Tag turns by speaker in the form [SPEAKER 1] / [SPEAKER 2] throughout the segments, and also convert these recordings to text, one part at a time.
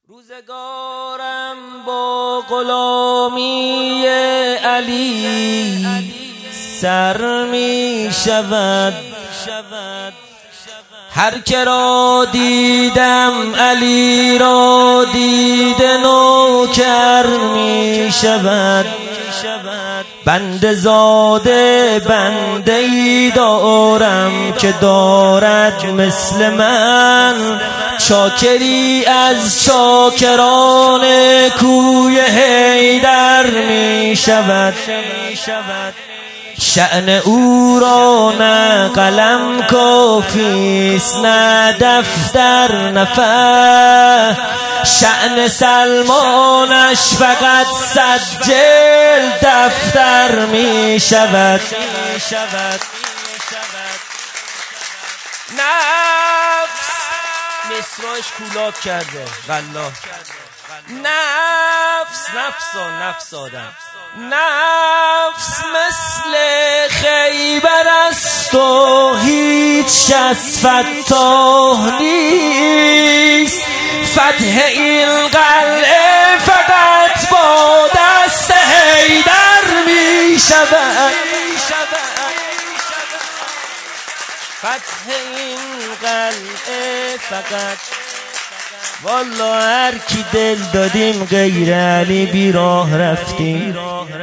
[SPEAKER 1] روزگارم با غلامی علی سر می شود، هر که را دیدم علی را دیده نوکر می شود. بنده زاده بنده ای دارم که دارد مثل من، شاکری از شاکران کوی حیدر می شود. شأن او را نه قلم کافیست نه دفتر نفر، شأن سلمانش فقط 100 جلد دفتر می شود. نفس مصرعش کولاک کرده والله. نفس آدم نفس مثل خیبر است و هیچ کس فتاح نیست. فتح این قلعه فقط با دست حیدر می شود. فتح این قلعه فقط والله هر کی دل دادیم غیر علی بیراه رفتیم.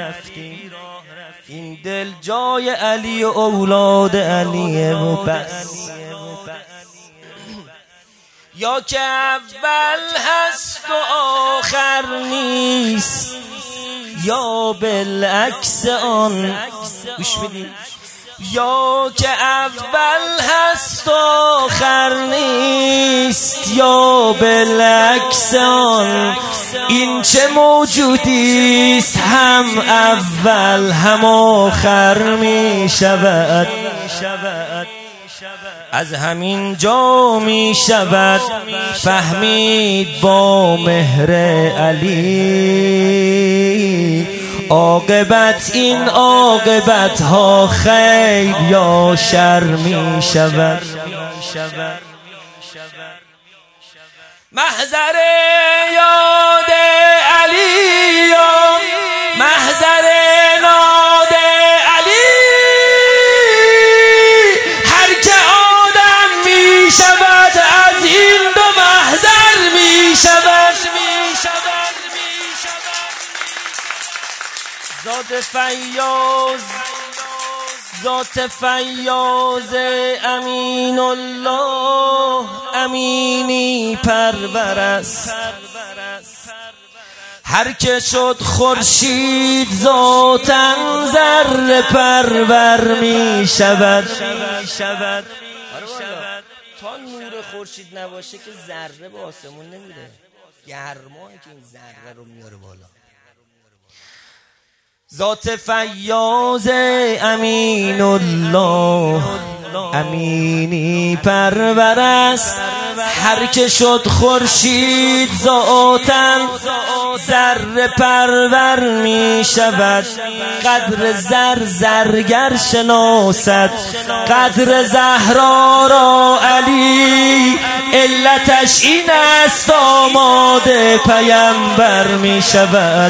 [SPEAKER 1] این دل جای علی و اولاد علیه و بس. یا که اول هست و آخر نیست یا بالعکس آن. گوش بدید، یا که اول هست و آخر نیست یا بالعکس آن. این چه موجودیست هم اول هم آخر می شود. از همین جا می شود فهمید با مهر علی، عاقبت این عاقبت ها خیر یا شر می شود. محضر یاد علی یا محضر ناد علی، هر که آدم می شود از این دو محضر می شود. ذات فیاض امین الله امینی پرور است. هر که شد خورشید ذاتاً ذره پرور می شود. تا نور خورشید نباشه که ذره به آسمون نمیره، گرمایی که این ذره رو میاره بالا. ذات فیاض امین الله امینی پرور است. هر که شد خورشید ذاتاً ذره پرور می شود. قدر زرگر شناسد قدر زهرا را علی، علتش این است آماده پیمبر می شود.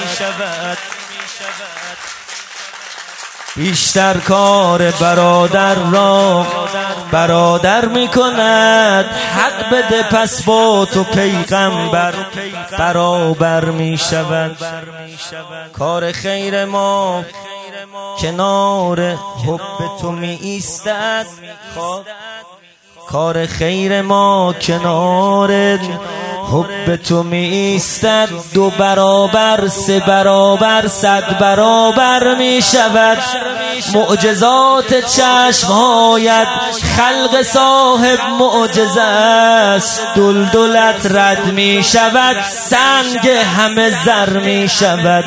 [SPEAKER 1] بیشتر کار برادر را برادر می کند، حق بده پس با تو پیغمبر برابر می شود. کار خیر ما کنار حب تو می ایستد، کار خیر ما کنار حب تو می ایستد. 2 برابر 3 برابر 100 برابر می شود. معجزات چشمهایت خلق صاحب معجزه است. دلدلت رد می شود سنگ همه زر می شود.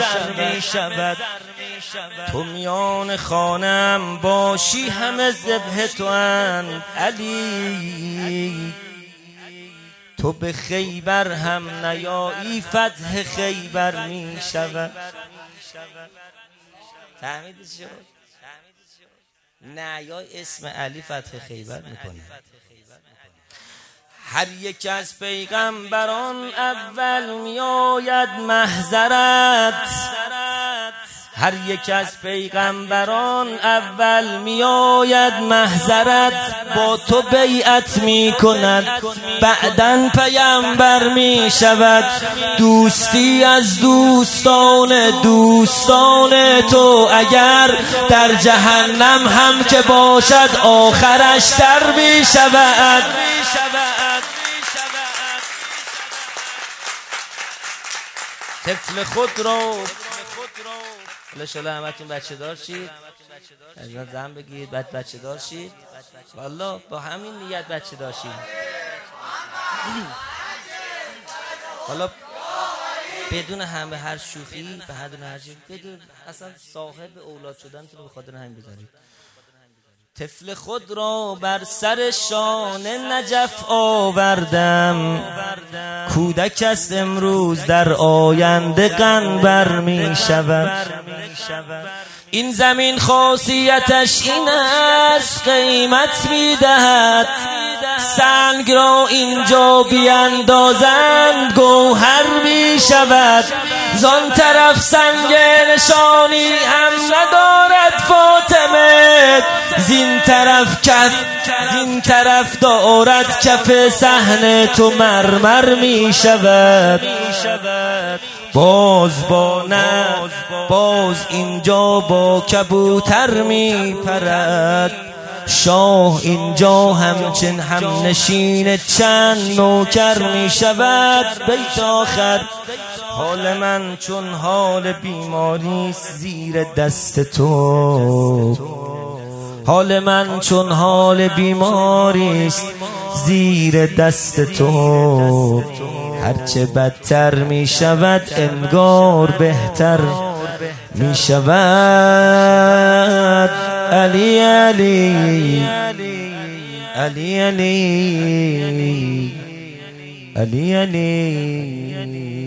[SPEAKER 1] تو میان خانم باشی همه ذبح تو اند علی، تو به خیبر هم نیایی فتح خیبر می شود. فهمیدی شد؟ نه یا اسم علی فتح خیبر میکنه. هر یک از پیغمبران اول میآید محضرت، هر یک از پیغمبران اول میآید محضرت، با تو بیعت می کند بعداً پیامبر می شود. دوستی از دوستان تو اگر در جهنم هم که باشد آخرش در می شود. طفل خود رو انشالله همتون بچه دار شید، از زن بگید بعد بچه دار شید، والله با همین نیت بچه دار شید. حالا بدون همه هر شوخی بدون هر چیز، بدون اصلا صاحب اولاد شدن تو رو به خاطر همین بذارید. طفل خود را بر سر شان نجف آوردم، کودک است امروز در آینده قنبر می شود. این زمین خاصیتش این است قیمت می دهد، سنگ را اینجا بیندازند گوهر می شود. زان طرف سنگ نشانی هم ندارد فاطمه، زین طرف دارد کف صحن تو مرمر می شود. باز اینجا با کبوتر می پرد، شاه اینجا همچن هم نشین چند نوکر می شود. بیت آخر: حال من چون حال بیماری زیر دست تو، حال من چون حال بیماری زیر دست تو، هرچه بدتر می شود انگار بهتر می شود. علی علی علی علی علی علی